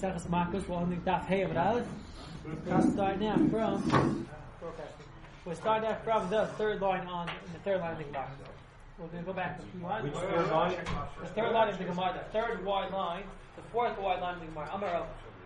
Maseches Makos. We're on Daf Hey Amud Aleph. We're starting out from. We're starting out from the third line on the third line of the Gemara. We're going to go back a few lines. Which third line? The third line of the Gemara. The third wide line. The fourth wide line of the Gemara. Amar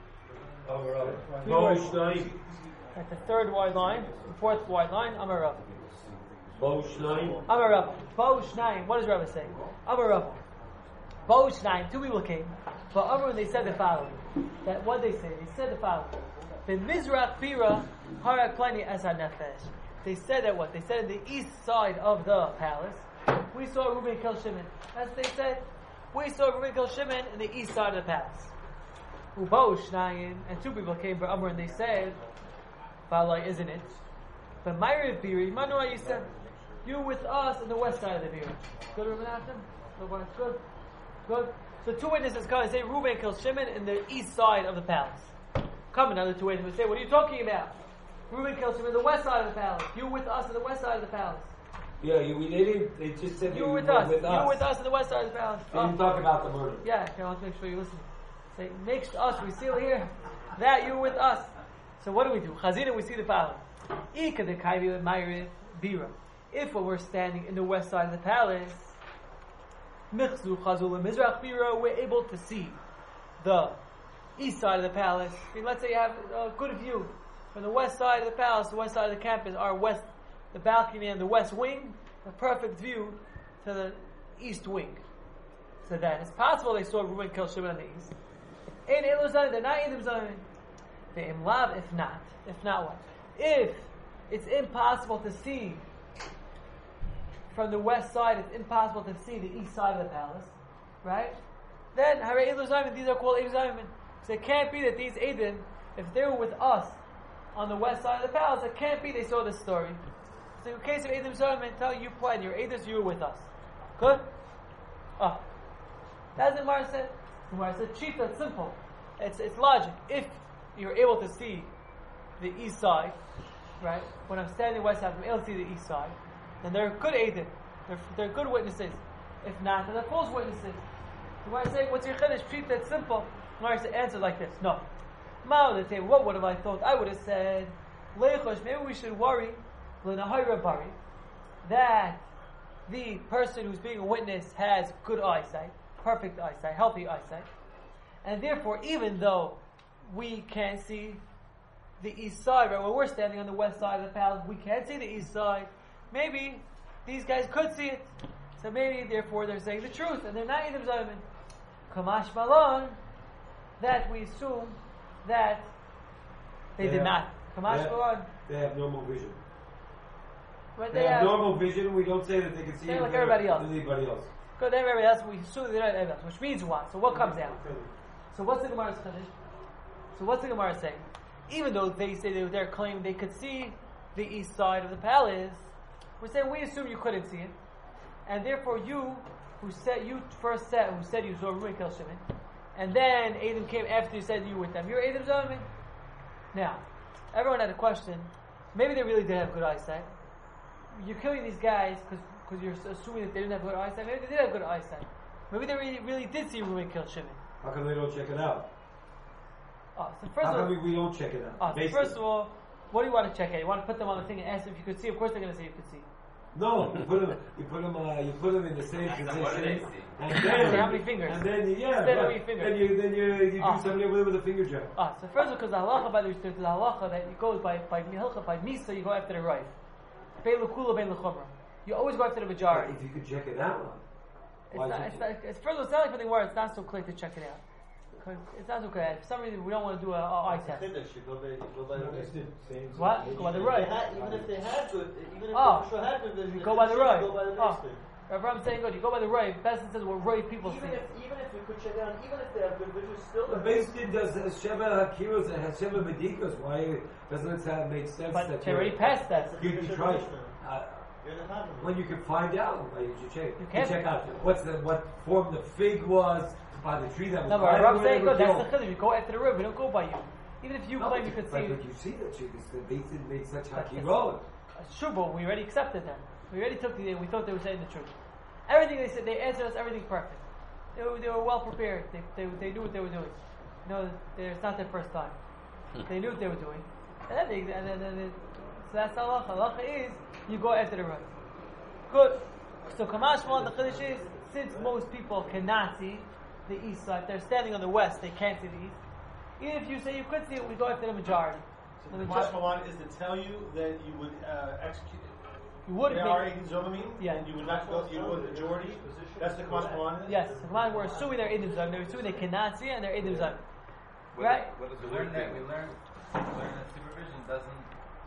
Rav. At the third wide line, the fourth wide line. Amar Rav. Bo Shnayim. Amar Rav. Bo Shnayim. What does Rav say? Amar Rav. Bo Shnayim. Two people came. But Amar, they said the following. That what they say? They said the following. The Mizrach Bira Harak Plani as Nefesh. They said that what? They said in the east side of the palace. We saw Reuben kill Shimon. That's what they said. We saw Reuben kill Shimon in the east side of the palace. Ubo Shnayim, and two people came for Amr and they said, Valai, isn't it? But Myriv Biri, Manua, you said, you with us in the west side of the Biri. Good, Reuben Hashem? Good. Good. So two witnesses come and say Reuben kills Shimon in the east side of the palace. Come another two witnesses and say, what are you talking about? Reuben kills Shimon in the west side of the palace. You with us in the west side of the palace. Yeah, they just said you were with us. You were with us in the west side of the palace. They didn't talk about the murder. Yeah, I want to make sure you listen. Say, make us, we seal here that you were with us. So what do? Chazina, we see the following. If when we're standing in the west side of the palace, we're able to see the east side of the palace. I mean, let's say you have a good view from the west side of the palace, the west side of the campus, our west, the balcony and the west wing, a perfect view to the east wing. So then it's possible they saw Reuben kill Shimon on the east. They're not Eidim Zayin. If not what? If it's impossible to see from the west side, it's impossible to see the east side of the palace, right? Then these are called Eidim Zayin. So it can't be that these Eidim, if they were with us on the west side of the palace, it can't be they saw this story. So in case of Eidim Zayin, tell you plan your Eidim, you were with us. Good? That's what Gemara said. Gemara said, Cheetah, it's simple. It's logic. If you're able to see the east side, right? When I'm standing west side, I'm able to see the east side, then they're good Eidim. They're good witnesses. If not, then they're false witnesses. Gemara say, what's your Chiddush? Cheetah, it's simple. Gemara said, answer like this. No. What would have I thought? I would have said, maybe we should worry that the person who's being a witness has good eyesight, perfect eyesight, healthy eyesight, and therefore even though we can't see the east side, right, when we're standing on the west side of the palace, we can't see the east side, maybe these guys could see it, so maybe therefore they're saying the truth and they're not Eidim Zayin. Kamash Malon, that we assume that they did not. Kamash Malon, they have normal vision. Right, they have normal vision. We don't say that they can see it like everybody else. Anybody else. Good, everybody else. We assume they're not everybody else. Which means what? So what comes out? So what's the Gemara's Chiddush? So what's the Gemara saying? Even though they say they're claiming they could see the east side of the palace, we're saying we assume you couldn't see it, and therefore you who said you saw Reuben kill Shimon, and then Eidim came after you said you were with them. You're Eidim Zayin. Now, everyone had a question. Maybe they really did have good eyesight. You're killing these guys because you're assuming that they didn't have good eyesight. Maybe they did have good eyesight. Maybe they really did see Reuben kill Shimon. How come they don't check it out? So first How of all, come we don't check it out? So first of all, what do you want to check out? You want to put them on the thing and ask them if you could see. Of course, they're going to say you could see. No, you put them in the same position. And then how many fingers? And then how many fingers? Then you do something with a finger jab. So first of all, because the halacha by the halacha that it goes by mihilcha, by misa, you go after the right. Bein l'kula, bein l'chumra. You always go after the majority. If you could check it out, it's further. It's not like the word. It's not so clear to check it out. It's not so clear. For some reason, we don't want to do an eye test. You go by the right. What? You go by the right. Even if they had good, even if Oh. they had good vision, You go by the right. You go by the Oh. next I'm saying good. You go by the right. Besson says what right people see. Even if we could check out, even if they have good vision, still the base din does Sheva Hakiros and Sheva Medikos. Why doesn't it make sense But that they already passed that. you try? When you can find out, you should check. You check out what form the fig was by the tree that was. No, but I'm saying good. That's the chiddush. You go after the river. We don't go by you. Even if you claim you could see. But you see that the base din made such Hakirot. It's true, but we already accepted them. We already took the. We thought they were saying the truth. Everything they said, they answered us everything perfect. They were well prepared. They knew what they were doing. it's not their first time. They knew what they were doing, and then so that's halacha. Halacha is you go after the run. Good. So Kamash Malon, the Chiddush is, since most people cannot see the east side, they're standing on the west, they can't see the east. Even if you say you could see it, we go after the majority. So the Kamash Malon is to tell you that you would execute. You would They are Eidim Zomim, yeah. and you would not go. You would majority. That's the Kamash Malon. Yes, so we're assuming they're Eidim Zomim. They're assuming they cannot see it, and they're Eidim Zomim. Right? We learn that supervision doesn't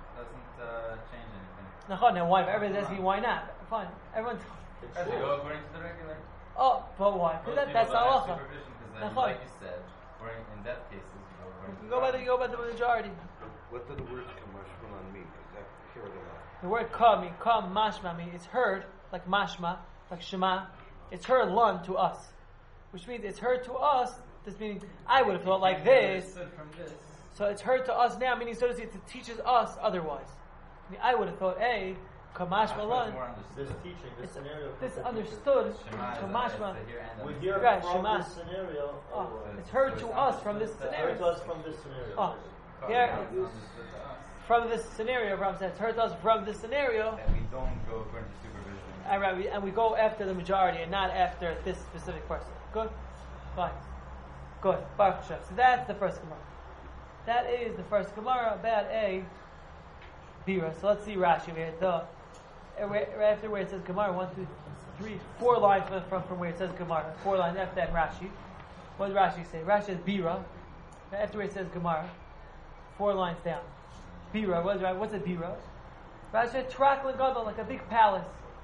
change anything. Now why? If everybody's asking why not? Fine. Everyone's. As we go according to the regular. Oh, but why? Because that's halacha. Like you said, or in that case, you go by the majority. What do the words Kamash Malon mean? Because I hear it a lot. The word kam mashma means it's heard, like mashma, like shema. It's heard lun to us, which means it's heard to us. This meaning I would have thought like this. So it's heard to us now, meaning so to say it teaches us otherwise. I mean, I would have thought, kamash malon. This teaching, this scenario. This understood. Kamashma. We hear Right, from Shema. this scenario. It's heard to us from this Heard to scenario. us from this scenario. Here, from this scenario, Abraham says, it's heard to us from this scenario. That we don't go according to supervision. And we go after the majority and not after this specific person. Good? Fine. Good. Baruch Hashem. So that's the first Gemara. That is the first Gemara about a Bira. So let's see Rashi here. Right after where it says Gemara, 1, 2, 3, 4 lines from where it says Gemara. 4 lines after that Rashi. What does Rashi say? Rashi says Bira. After where it says Gemara, 4 lines down. Bira. What's a Bira? Rashi said Trak L'Gadol, like a big palace.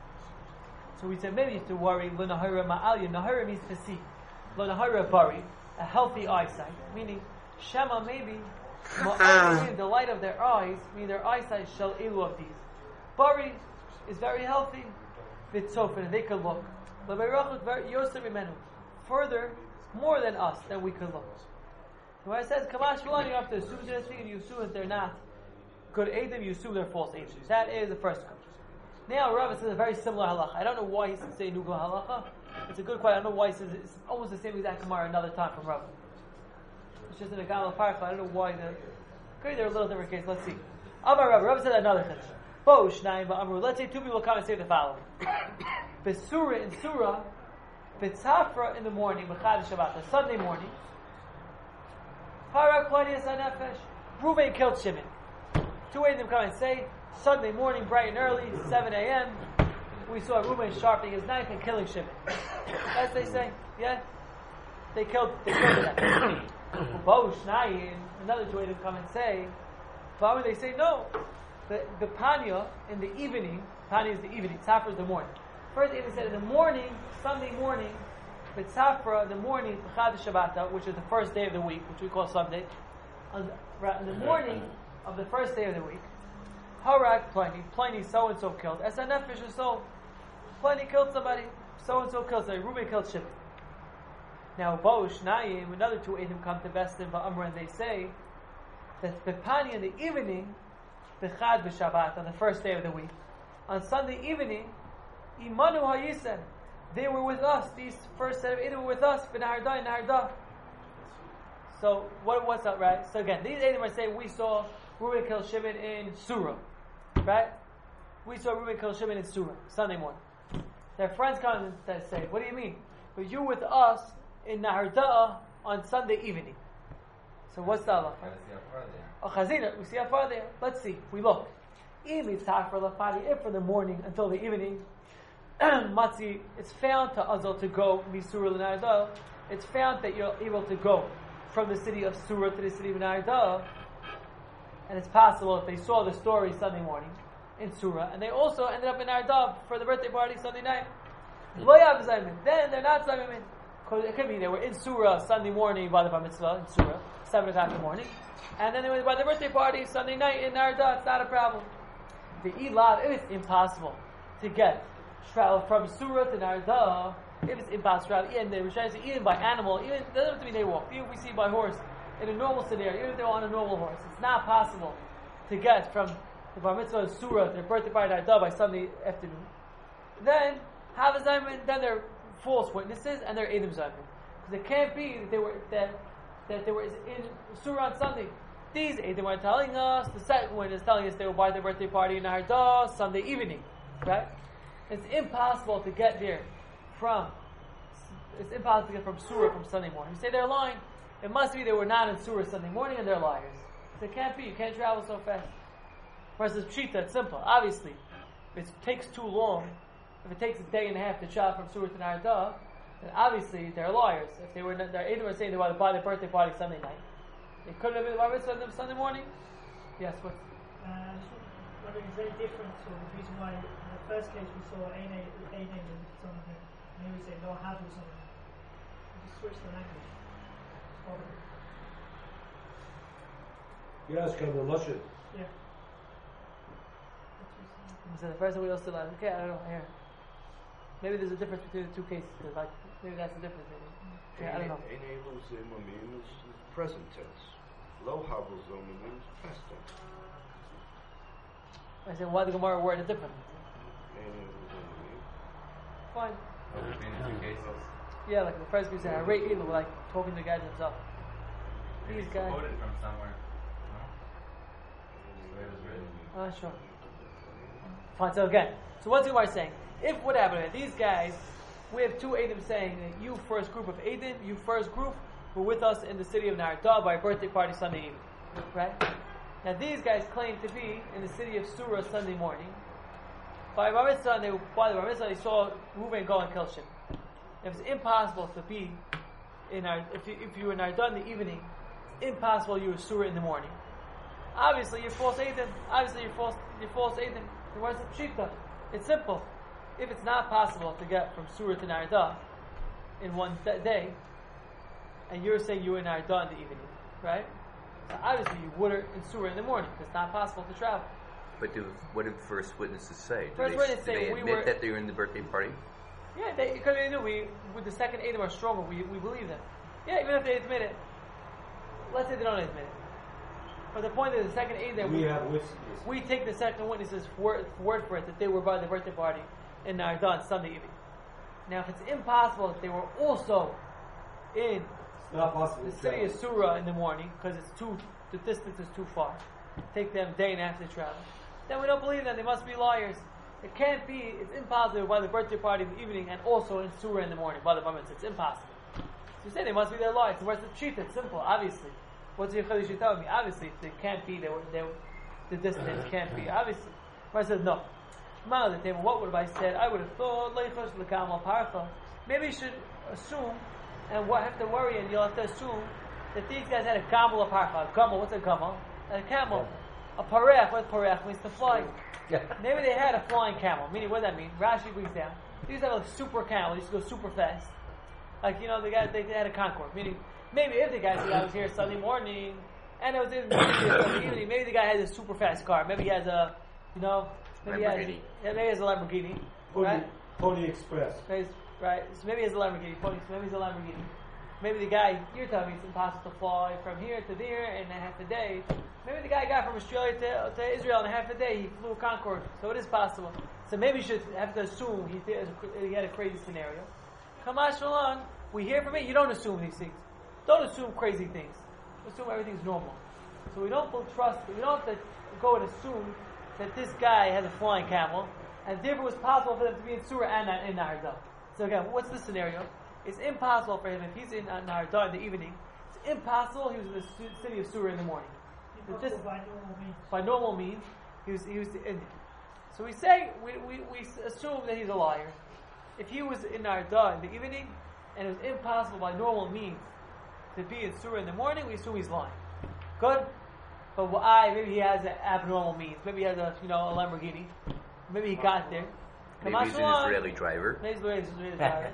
So we said maybe you have to worry. L'Nahira Ma'alya. Nahira means to see. L'Nahira Bari, a healthy eyesight. Meaning, Shema maybe, the light of their eyes, meaning their eyesight shall ilu of these. Bari is very healthy. Vitzofin, they could look. Further, more than us, than we could look. So when it says Kamash Malon, you have to assume they're speaking, you assume that they're not good Eidim, you assume they're false Eidim. That is the first one. Now Rav says a very similar halacha. I don't know why he says Nugla halacha. It's a good question. I don't know why he says it's almost the same exact Gemara another time from Rav. It's just in a Gamal Parcha. I don't know why they're a little different case. Let's see. Amar Rav said another chiddush. Bo Shnayim Ba'amru. Let's say 2 people come and say the following. Besura in Surah, B'tzafra in the morning, B'chad Shabbat, the Sunday morning. Harak Plinius HaNefesh. Reuven killed Shimon. 2 of them come and say, Sunday morning, bright and early, 7 a.m., we saw Reuben sharpening his knife and killing Shimon. As they say, yeah? They killed them. Bo Shnayim, another 2 of them come and say, but when they say no, the Panya in the evening, Panya is the evening, Tzafra is the morning. First they said in the morning, Sunday morning, but Tzafra in the morning, Chad Shabbat, which is the first day of the week, which we call Sunday, in the morning of the first day of the week, Harak Pliny so-and-so killed. As a nefesh or so, Pliny killed somebody, so-and-so killed somebody, Reuben killed Shimon. Now, Bo Shnayim, another 2 Eidim come to Bestin Ba'amr, and they say that Bepani in the evening, B'chad B'Shabbat, on the first day of the week, on Sunday evening, Imanu HaYisem, they were with us, these first set of Eidim were with us, B'Naharda and Naharda. So, what's up, right? So again, these Eidim are saying, we saw Reuben kill Shimon in Surah, right? We saw Reuben kill Shimon in Surah, Sunday morning. Their friends come and say, what do you mean? But you with us in Naharda on Sunday evening. So what's the halacha? Oh, Chazina, we see how far there. Let's see. We look. If from the morning until the evening, Matzi, it's found to Azal to go Misura L'Naharda. It's found that you're able to go from the city of Surah to the city of Naharda. And it's possible if they saw the story Sunday morning in Surah, and they also ended up in Naharda for the birthday party Sunday night. Then they're not Zaymin. It could be they were in Surah Sunday morning by the Bar Mitzvah in Surah, 7 o'clock in the morning, and then they went by the birthday party Sunday night in Naharda. It's not a problem. The Ilav, if it's impossible to travel from Surah to Naharda, if it's impossible to travel, and the Rishayim say even by animal, even it doesn't have to be they walk, even if we see by horse, in a normal scenario, even if they're on a normal horse, it's not possible to get from the Bar Mitzvah Surah to their birthday party Naharda by Sunday afternoon. Then have a Zayman, then they're false witnesses and they're Eidim Zayman. Because it can't be that that they were in Surah on Sunday. These Eidim are telling us, the second one is telling us they were by their birthday party in Arda Sunday evening, right? It's impossible to get there from Surah from Sunday morning. You say they're lying. It must be they were not in Surah Sunday morning and they're liars. So it can't be. You can't travel so fast. Versus Pshita, it's simple. Obviously, if it takes too long, if it takes a day and a half to travel from Surah to Narda, then obviously they're liars. If they were, their Eidim were saying they were by their birthday party Sunday night. They couldn't have been bar mitzvah Sunday morning? Yes, what? I was wondering, is there a difference or the reason why in the first case we saw a name and something, and here we say no have or something. We just switch the language. Yes, come on, Lashon. Yeah. So the first one we also like, okay, I don't know, here. Maybe there's a difference between the two cases, like, maybe that's the difference, maybe. Yeah, I don't know. Is present tense. Lo havos zomim means past tense. I said, why the Gemara worded different? Fine. Between the two cases. Yeah, like the first guy said, I rate you, like talking to the guy himself. Maybe These it's guys. quoted from somewhere. No? The way it was written. Sure. Fine, so again, so what's the Gemara saying? If what happened, these guys, we have two Eidim saying that you first group of Eidim, you first group, were with us in the city of Narda by a birthday party Sunday evening. Right? Now these guys claim to be in the city of Surah Sunday morning. By Bar Mitzvah, they saw Reuven go and kill Shimon. It was impossible to be in if you were in Narda in the evening, it's impossible you were Surah in the morning. Obviously you're false Eidim. You're false Eidim. Where's the Pshita? It's simple. If it's not possible to get from Surah to Narda in one day, and you're saying you were in Narda in the evening, right? So obviously you were in Surah in the morning because it's not possible to travel. But what did first witnesses say? First witnesses say they we admit were that they were in the birthday party? Yeah, because they knew with the second Eidim are stronger. We believe them. Yeah, even if they admit it. Let's say they don't admit it. But the point is, the second Eidim we take the second witnesses word for it that they were by the birthday party in Narda on Sunday evening. Now, if it's impossible that they were also in the city of Surah in the morning because the distance is too far, take them a day and a half to travel, then we don't believe them. They must be liars. It can't be. It's impossible by the birthday party in the evening and also in Surah in the morning by the moment. It's impossible. So you say they must be their liars. Where's the cheat? It's simple. Obviously, what's your Chiddush you telling me? Obviously, they can't be. The distance can't be. Obviously, I said no. What would have I said? I would have thought maybe you should assume and have to worry, and you'll have to assume that these guys had a gamel aparcha. A gamel, what's a gamel? A camel. A parech. What parech means to fly. Maybe they had a flying camel. Meaning, what does that mean? Rashi brings down. They used to have a super camel. They used to go super fast. Like, the guys, they had a Concorde. Meaning, maybe if the guy said, I was here Sunday morning, and it was in Sunday evening, maybe the guy has a super fast car. Maybe he has a, maybe he has a Lamborghini. Pony Express. Right. So maybe he has a Lamborghini. Maybe he's a Lamborghini. Maybe the guy, you're telling me it's impossible to fly from here to there in a half a day. Maybe the guy got from Australia to Israel in a half a day. He flew a Concorde. So it is possible. So maybe you should have to assume he had a crazy scenario. Kamash Shalom, we hear from it. You don't assume these things. Don't assume crazy things. Assume everything's normal. So we don't trust. We don't have to go and assume that this guy has a flying camel, and therefore it was possible for them to be in Surah and in Narda. So again, what's the scenario? It's impossible for him if he's in Narda in the evening. It's impossible he was in the city of Surah in the morning. Just by normal means. By normal means, he was in. So we say we assume that he's a liar. If he was in Narda in the evening, and it was impossible by normal means to be in Surah in the morning, we assume he's lying. Good? But maybe he has abnormal means. Maybe he has a Lamborghini. Maybe he got there. Maybe he's an Israeli driver. Maybe he's an Israeli driver.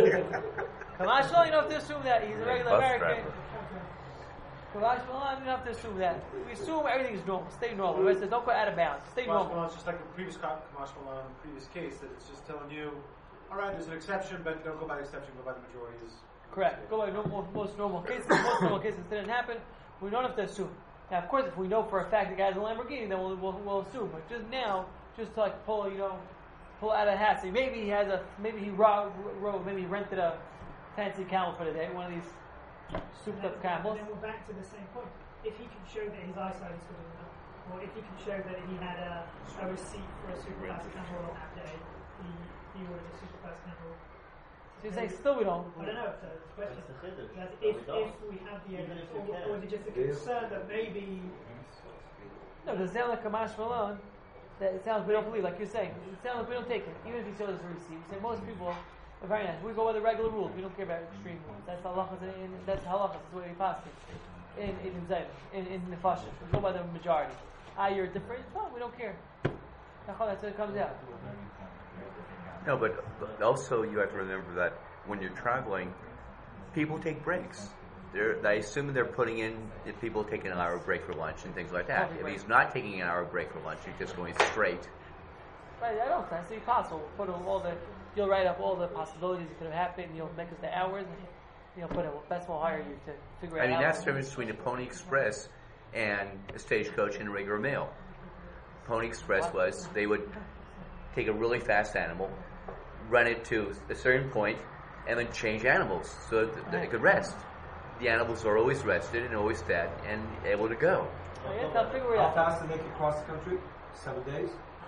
Kamashal, you don't have to assume that he's a regular American. Kamashal, you don't have to assume that. We assume everything is normal. Stay normal. It says don't go out of bounds. Stay normal. It's just like the previous previous case that it's just telling you, all right, there's an exception, but don't go by the exception. Go by the majorities. Correct. Go by most normal cases. Most normal cases didn't happen. We don't have to assume. Now, of course, if we know for a fact the guy's a Lamborghini, then we'll assume. But just now, just to like pull out of the hat. So maybe he rented a fancy camel for the day, one of these souped up camels. And then we're back to the same point. If he can show that his eyesight is good enough, or if he can show that he had a receipt for a superfast camel on that day, he ordered a superfast camel. So you say still we don't. I don't know. So the question That's the chiddush. that We if don't. we have the Even evidence, if you can. or is it just a concern that maybe No, does it sound like Kamash Malone? That it sounds we don't believe, like you're saying. It sounds like we don't take it, even if he shows us a receipt. We say most people are very nice. We go by the regular rules. We don't care about extreme rules. That's halachas. That's halachas. That's the way we pass it in the fashion. We go by the majority. You're different. No, we don't care. That's how it comes out. No, but also you have to remember that when you're traveling, people take breaks. I assume they're putting in if people take an hour break for lunch and things like that. If he's not taking an hour break for lunch, he's just going straight. Right, I don't. That's the possible. Put you'll write up all the possibilities that could have happened. You'll make us the hours. And you'll put it. Best will hire you to figure it out. I mean, that's the difference between a Pony Express and a stagecoach and a regular mail. Pony Express was they would take a really fast animal, run it to a certain point, and then change animals so that they could rest. The animals are always rested and always fed and able to go. They'll figure it How out. fast to make it across the country? 7 days?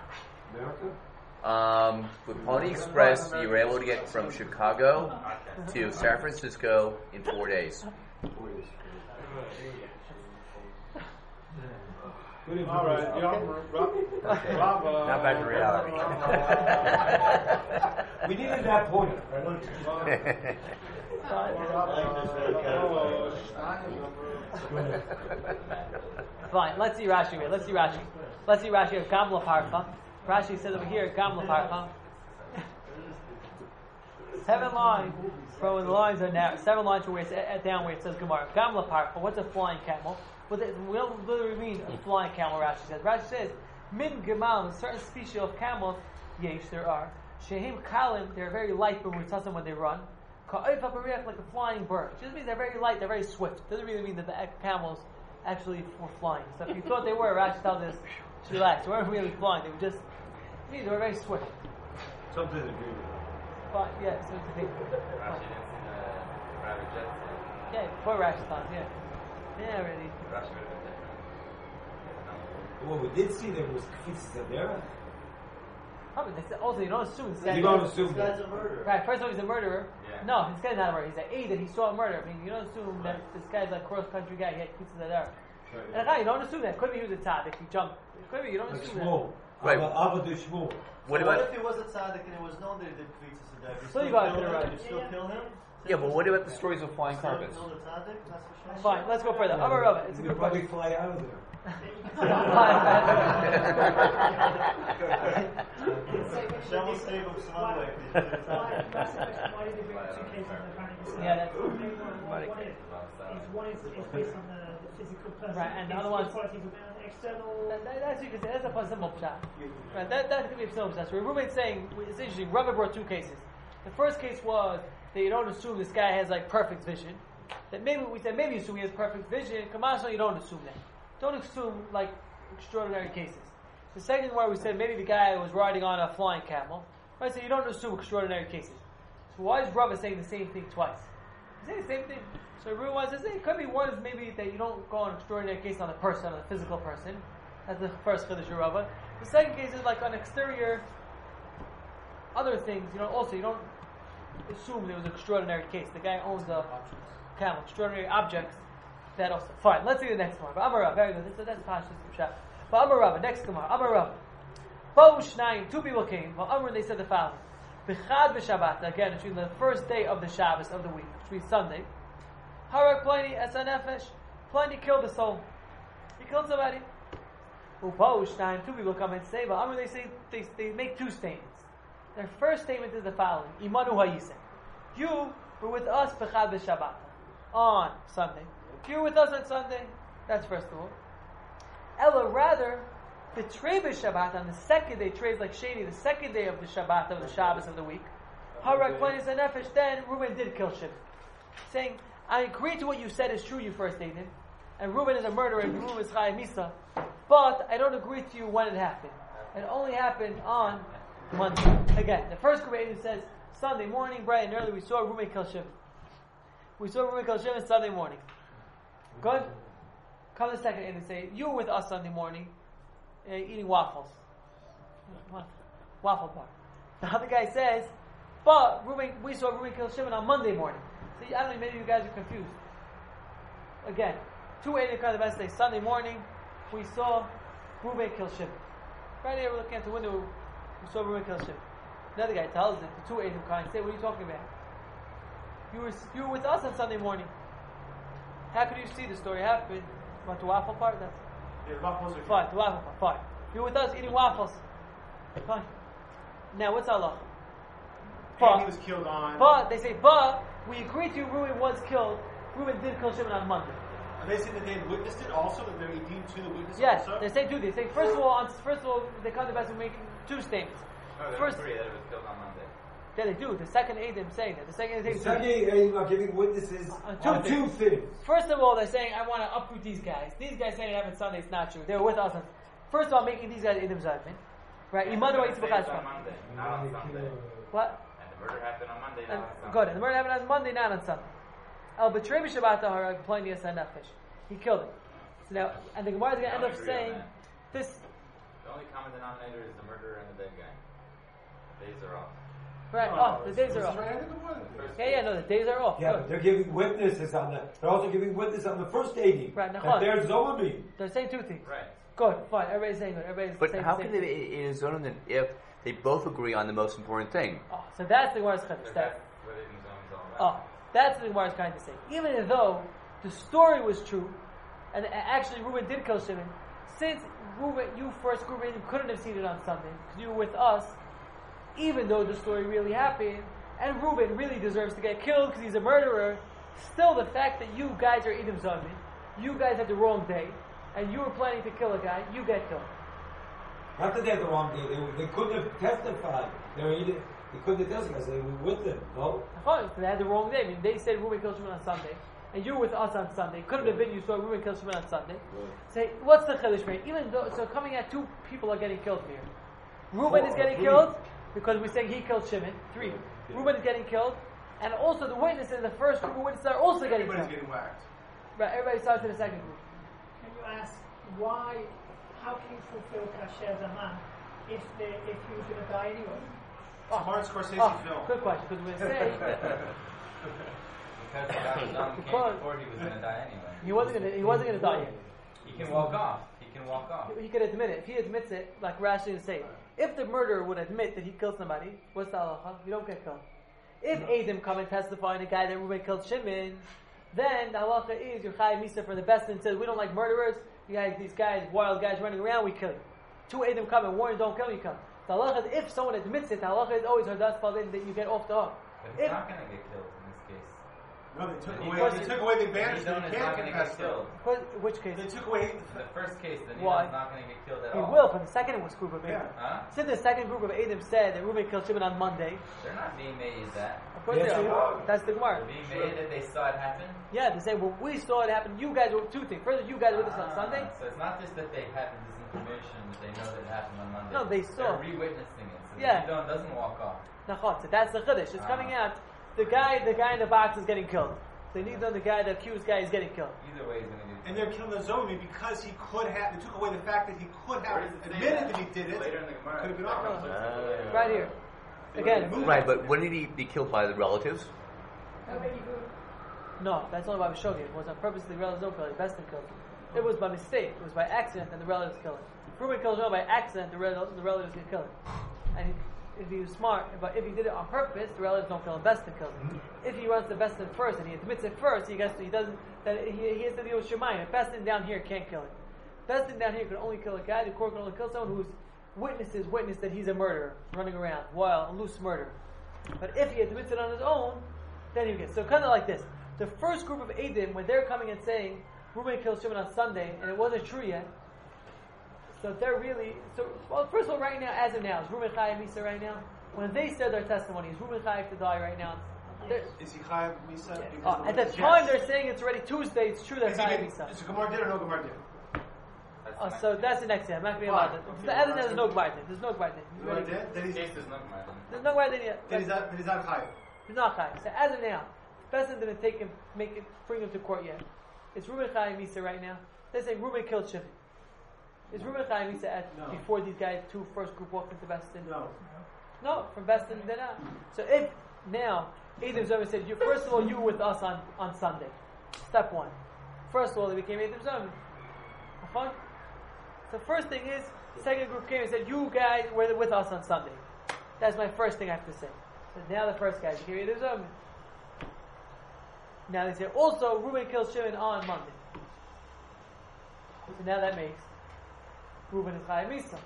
America? With Pony Express, you were able to get from Chicago to San Francisco in 4 days. 4 days. All right, Not back to reality. We needed that point. Fine. Let's see Rashi here. Let's see Rashi here. Gamla Parcha. Rashi says over here, Gamla Parcha. 7 lines from when the lines are narrow. 7 lines from where it's down where it says Gemara. Gamla Parcha. What's a flying camel? We don't literally mean a flying camel. Rashi says. Rashi says, Min Gemal, a certain species of camels. Yesh, there are. Shehim Kalim, they're very light when we touch them when they run. Like a flying bird. It just means they're very light, they're very swift. Doesn't really mean that the camels actually were flying. So if you thought they were, Rashi tells us, relax. They weren't really flying. They were just, they were very swift. Something to agree with. But, yeah, so it's a big. Rashi didn't see the private jets. Yeah, before Rashi times, yeah. Yeah, really. Rashi would have been different. Well, we did see there was Kfitz Zadera. Also, you don't assume this You guy. don't assume This guy's that. a murderer. Right, first of all, he's a murderer. Yeah. No, this guy's not a murderer. He's an aide that he saw a murder. I mean, you don't assume that this guy's a cross-country guy. He had pieces of there. And you don't assume that. Could be he was a tzaddik. He jumped. Could be. You don't Like assume Shmuel. Right. Abba de Shmuel. What What about? if he was a tzaddik and it was known that he did Kvitzis a day? So you got it right. You still kill him? Yeah, but what about the stories of flying Still carpets? kill the tzaddik? That's for sure. Fine, let's go further. Amar Rava. It's a We'll good probably question. fly out of there. Hashem will save him some other way. Why did they bring up 2 cases of apparently? Yeah, that's- One is based on the physical person. Right, and the other one's- qualities of man, external. That's you can say. That's a simple pshat. Right, that could be a simple pshat. So Ruben's saying it's interesting. Rava brought 2 cases. The first case was that you don't assume this guy has like perfect vision. That maybe we said maybe you assume he has perfect vision. Kamasha, you don't assume that. Don't assume like extraordinary cases. The second where we said maybe the guy was riding on a flying camel. Right, so you don't assume extraordinary cases. So why is Rava saying the same thing twice? He's saying the same thing. So Ruben says it could be one is maybe that you don't go on an extraordinary case on a person, on a physical person. That's the first Chiddush of Rava. The second case is like on exterior, other things. Also you don't assume there was an extraordinary case. The guy owns a camel, extraordinary objects. That also fine. Let's see the next one. But Amar Rava, very good. That's Pashas Pshat. But Amar Rava, next Gemara. Amar Rava. Bo Shnayim, 2 people came. But Amar, they said the following: B'chad v'Shabbat. Again, between the first day of the Shabbos of the week, which means Sunday. Harak Pliny as a nefesh. Pliny killed a soul. He killed somebody. Bo Shnayim, 2 people come and say. But Amar, they say they make 2 statements. Their first statement is the following: Imanu Hayisem. You were with us b'chad v'Shabbat on Sunday. You were with us on Sunday. That's first of all. Ella, rather, the Trei Shabbat on the second day, Trei is like Sheni, the second day of the Shabbat of the Shabbos of the week. Harak Pliny is a nefesh. Then Reuben did kill Shimon, saying, "I agree to what you said is true. You first stated, and Reuben is a murderer, and Reuben is Chai Misa. But I don't agree to you when it happened. It only happened on Monday. Again, the first Rebbeinu says Sunday morning, bright and early, we saw Reuben kill Shimon. We saw Reuben kill Shimon Sunday morning. Good? Come the second Edim and say, you were with us Sunday morning eating waffles. Waffle bar. The other guy says, but we saw Reuben kill Shimon on Monday morning. See, I don't know, maybe you guys are confused. Again, 2 Edim come the best day. Sunday morning, we saw Reuben kill Shimon. Right here, we're looking at the window, we saw Reuben kill Shimon. Another guy tells it, the 2 Edim come and say, what are you talking about? You were with us on Sunday morning. How could you see the story happen? Want the waffle part? That's Yeah, waffles are fine. The waffle part, fine. You were with us eating waffles. Fine. Now, what's Allah? And he was killed on. But they say, but we agree to Reuben was killed. Reuben did kill Shimon on Monday. Are they saying that they had witnessed it also? That they're eating to the witness Yes, also? they're saying two things. They say, first of all, they come to best and make 2 statements. No, they First, don't agree that it was killed on Monday. yeah, they do. The second Edim saying that. The second Edim are giving witnesses on two things. First of all, they're saying, I want to uproot these guys. These guys saying it happened Sunday, it's not true. They were with us. First of all, making these guys Edim Zayman. Right? It was on Monday, not on Sunday. What? And the murder happened on Monday, not on Sunday. Good. And the murder happened on Monday, not on Sunday. Al Betray B'Shabbat Tahara, Pliny Nefesh. He killed him. So now, and the Gemara is going to end up saying, this... The only common denominator is the murderer and the dead guy. Days are off. Right, the days are off. No, the days are off. Yeah, but they're giving witnesses they're also giving witness on the first 80. Right, that they're Zolomim. They're saying 2 things. Right. Good, fine, everybody's saying good. Everybody's But saying how the can same they thing. be in a zone if they both agree on the most important thing? Oh, so that's the Gemara's Chiddush. So that's what it is all about. That's what the Gemara is trying to say. Even though the story was true, and actually Reuben did kill Shimon, since Reuben, you first Reuben couldn't have seen it on Sunday because you were with us, even though the story really happened, and Reuben really deserves to get killed because he's a murderer, still the fact that you guys are Edom Zalmin, you guys had the wrong day, and you were planning to kill a guy, you get killed. Not that they had the wrong day, they couldn't have testified. They couldn't have testified, they were with them, no? They had the wrong day. I mean, they said Reuben killed Shimon on Sunday, and you were with us on Sunday. Couldn't have been you saw Reuben kill Shimon on Sunday. Say, what's the Chiddush mean? Even though, so coming at 2 people are getting killed here. Reuben is getting killed because we're saying he killed Shimon. 3. Reuben is getting killed, and also the witnesses, the first group of witnesses are also getting killed. Everybody's getting whacked. Right, everybody starts to the second group. Can you ask how can you fulfill Kasher Zaman if he was going to die anyway? Martin Scorsese film. Good question, because we say Because the Dr. Dom came before he was going to die anyway. he wasn't going to die yet. He can walk off. He could admit it. If he admits it, like Rashi would say, if the murderer would admit that he killed somebody, what's the halacha? You don't get killed. If Adam come and testify on a guy that Reuben killed Shimon, then the halacha is you're Chai Misa for the best and says we don't like murderers. You guys, these guys, wild guys running around, we kill you. 2 Adam come and warn, don't kill you, come. The halacha is if someone admits it, the halacha is always Hardas Palin that you get off the hook. But he's not going to get killed in this case. No, they took away the advantage that he He's not can't going to confess get killed. Which case? They took away The first case, then Why? he's not going to get killed at He all. will, but the second group of Adam. Yeah. Huh? Since the second group of Adam said that Reuben killed Shimon on Monday, They're not being made that. of course Yes, they they are. are. That's the Gemara. They're being made that they saw it happen. Yeah, they say, well, we saw it happen. You guys were 2 things. First, you guys were with us on Sunday. So it's not just that they have this information that they know that it happened on Monday. No, they saw. They're re-witnessing it. So Yeah. the Edom doesn't walk off. Nachot. So that's the Chiddush. It's coming out. The guy in the box is getting killed. They need to know the accused guy is getting killed. Either way, he's going to get and they're killing the Zomi because he could have. They took away the fact that he could have Where does it say admitted that he did it. Later in the Gemara. Could have been off. Right here. Again. Right, but wouldn't he be killed by the relatives? No, that's only why we showed you. It was on purpose the relatives don't kill him. Best killed him. It was by mistake. It was by accident and the relatives killed him. Reuben kills him by accident, the relatives can kill him. And if he was smart, but if he did it on purpose, the relatives don't kill him. Best kills him. If he runs the Bestin first and he admits it first, he doesn't. Then he has to deal with Shemayim. If Bestin down here can't kill him. Bestin down here can only kill a guy. The court can only kill someone who's witness that he's a murderer running around, wild, loose murder. But if he admits it on his own, then he gets. So kind of like this. The first group of Eidim, when they're coming and saying Reuben killed Shimon on Sunday and it wasn't true yet. So they're really well. First of all, right now, as of now, is Reuben Chayav Misa right now? When they said their testimony, is Reuben Chayav to die right now? Is he Chayav Misa? At the time they're saying it's already Tuesday. It's true that Chayav Misa. Is it Gemara did or no Gemara did? So that's the next thing. I'm not going to be allowed to. As of now, there's no Gemara. There's no Gemara. Gemara did? There's no Gemara. There's no Gemara yet. Then he's not Chayav. He's not Chayav. So as of now, Besson didn't take him, bring him to court yet. It's Reuben Chaim Misa right now. They say Reuben killed Shimon. Is Reuben Chaim Misa before these guys, first group walked into Besson? No, from Besson they're not. So if now Edom Zomim said, first of all, you were with us on Sunday. Step one. First of all, they became Edom Zomim. So first thing is, the second group came and said, you guys were with us on Sunday. That's my first thing I have to say. So now the first guys became Edom Zomim. Now they say, also, Reuben killed Shimon on Monday. So now that makes Reuben is Chaim Misa.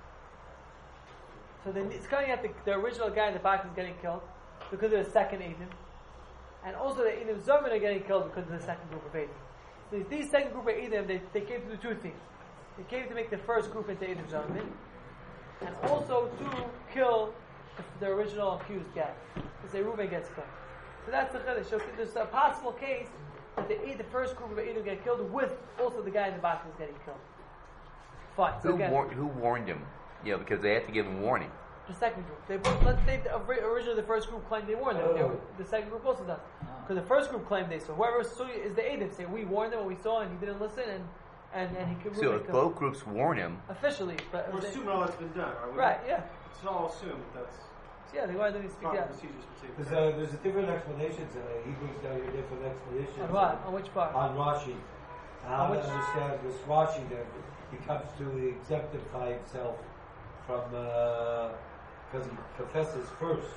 So then it's coming at the original guy in the back is getting killed because of the second Edom. And also the Edom Zomim are getting killed because of the second group of Edom. So these second group of Edom, they came to do two things. They came to make the first group into Edom Zomim, and also to kill the original accused guy. To say Reuben gets killed. So that's the chiddush. So there's a possible case that the first group of Edom get killed with also the guy in the back is getting killed. Fine. So Who warned him? Because they had to give him warning. The second group. Originally the first group claimed they warned them. The second group also does. Because the first group claimed they saw. Whoever saw is the Edom say we warned him and we saw and he didn't listen and he could. So if both groups warn him officially, but we're assuming all that's been done, are we? Right. Yeah. It's all assumed that's. Yeah, they wanted to speak out. There's a different explanations. He brings down your different explanations. On what? On which part? On Rashi. How to understand this Rashi that he comes to exemplify himself from because he confesses first.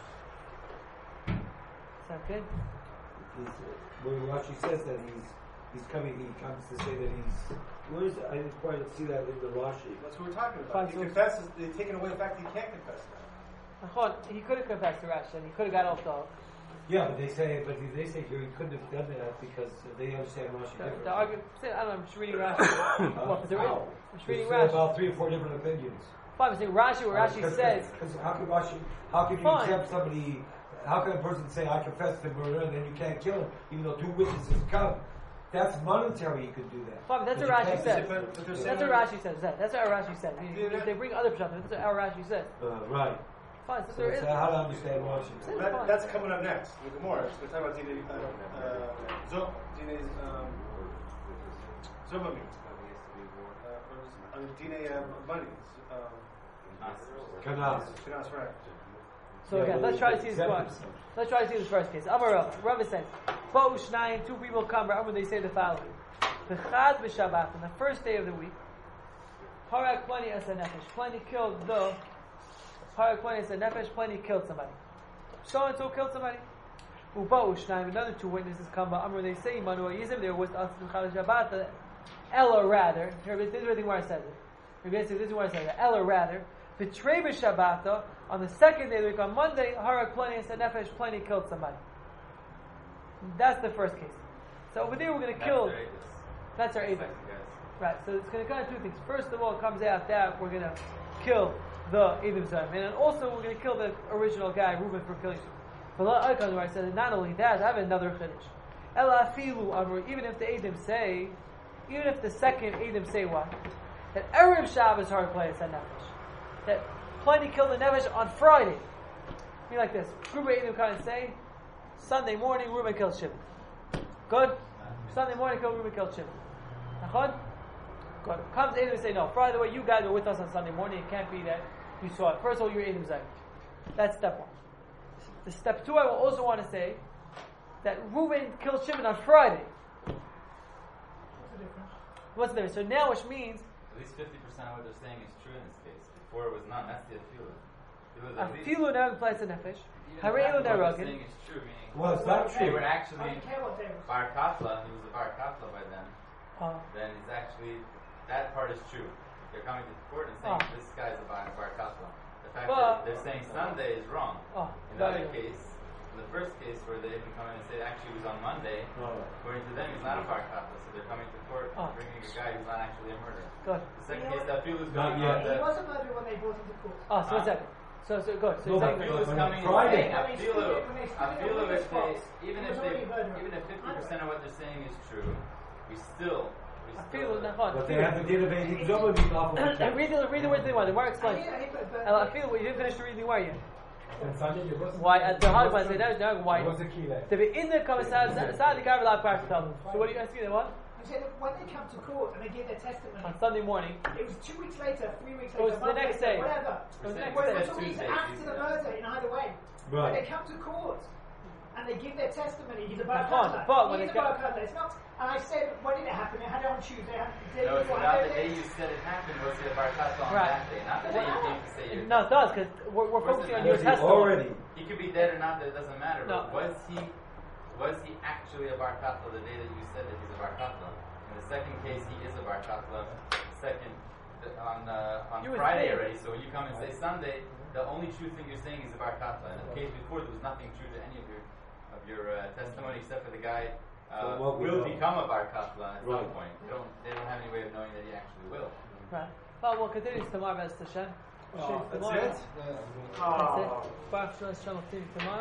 Is that good? Where Rashi says that he's coming. He comes to say that he's. Where is it? I didn't quite see that in the Rashi. That's what we're talking about. He confesses. They've taken away the fact that he can't confess now. He could have confessed to Rashi and he could have got off the hook. Yeah, but they say here he couldn't have done that because they understand Rashi differently. The argument, I don't know, I'm just reading Rashi. I'm just reading Rashi. Rashi. About 3 or 4 different opinions. Fine, I'm saying Rashi, what Rashi says. Because how can you accept somebody, how can a person say, I confess to murder, and then you can't kill him, even though 2 witnesses come? That's monetary, you could do that. Fine, but that's what Rashi says. That's what Rashi says. That's what Rashi says. They bring other perspectives, that's what Rashi says. Right. Fine, so there is how to understand Rashi. That's coming up next. The Gemara. We're talking about Dinei Zomim. Dinei money. Kanas, right. So again, let's try to see this one. Let's try to see this first case. Amar Rav says, Bo Shnayim, 2 people come, Rav, they say the following. B'chad b'Shabbat, on the first day of the week, Harak Plani as a nefesh. Plani killed the Harak Plani as a nefesh, Plani killed somebody. So and so killed somebody. Ubo Shnayim, another 2 witnesses come, Amar, they say, Manu Yizim, they were with us b'chad b'Shabbat, Ella rather, here, this is where the Gemara says it. This is where it says it. Ella rather, B'trei b'Shabbat, on the second day of the week, on Monday, Harak Plani as a nefesh, Plani killed somebody. That's the first case. So over there we're going to kill. That's our Edom. Right, so it's going to come to 2 things. First of all, it comes out that we're going to kill the Edom Zomim. And then also we're going to kill the original guy, Reuben, for killing him. But I said that not only that, I have another chiddush. Ela afilu amru, even if the Edom say, even if the second Edom say what? That Erev Shabbos Harak Plani as a nefesh. That Plani killed the nefesh on Friday. Be like this. Group of Edom come and say, Sunday morning, Reuben killed Shimon. Good? Sunday morning, Reuben killed Shimon. Nachon? Good. Comes Edom and say, no, by the way, you guys were with us on Sunday morning. It can't be that you saw it. First of all, you're Edom Zayim. That's step 1. The step 2, I will also want to say that Reuben killed Shimon on Friday. What's the difference? So now, which means at least 50% of what they're saying is true in this case. Before it was not. That's the afilu. Afilu now implies a nefesh. Haraylu daragin. Saying it's true, meaning well, it's not true. They were actually bar kafla. He was a bar kafla by then. Then it's actually that part is true. They're coming to court and saying this guy's a bar kafla. The fact that they're saying Sunday is wrong. In the other case, in the first case where they even come in and say actually it was on Monday, according to them he's not a bar kafla. So they're coming to court and bringing a guy who's not actually a murderer. Good. The second case, that afilu is going on. He was a murderer when they brought him to court. So 1 second. So good. So afilu is coming and saying afilu if they even if 50% of what they're saying is true, we still. But they have to give a Edom Zomim. Read the words they want. The Gemara explains. Afilu, you didn't finish reading the word yet. And Sunday there wasn't. Why? At the hard one, why? There was a key there. To be in the conversation, Saturday Karabala Park. So what do you guys see? What? I said that when they come to court and they give their testimony On Sunday morning. it was 2 weeks later, 3 weeks It later, was the next day. whatever. It was the next Well, day. it was 2 weeks after the murder in either way. Right. When they come to court and they give their testimony, he's a But when He's they a Barakatla. It's not. And I said, when did it happen? It had it on Tuesday. No, it's about the day you said it happened was the Bar Katla on Right. that day, not the day you came to say you. No, it does because we're focusing on your Was he testimony. already? He could be dead or not, that doesn't matter. No. But was he actually a Bar Katla the day that you said that he's a Bar Katla? In the second case, he is a Bar Katla. On You would Friday think. already. So when you come and say Sunday, the only true thing you're saying is a Bar Katla. In the case before, there was nothing true to any of your testimony except for the guy will become a Bar Katla at some point. They don't have any way of knowing that he actually will. Right. Well, we'll continue tomorrow, Mr. Shem. That's it? That's it. Baruch Shalom tomorrow.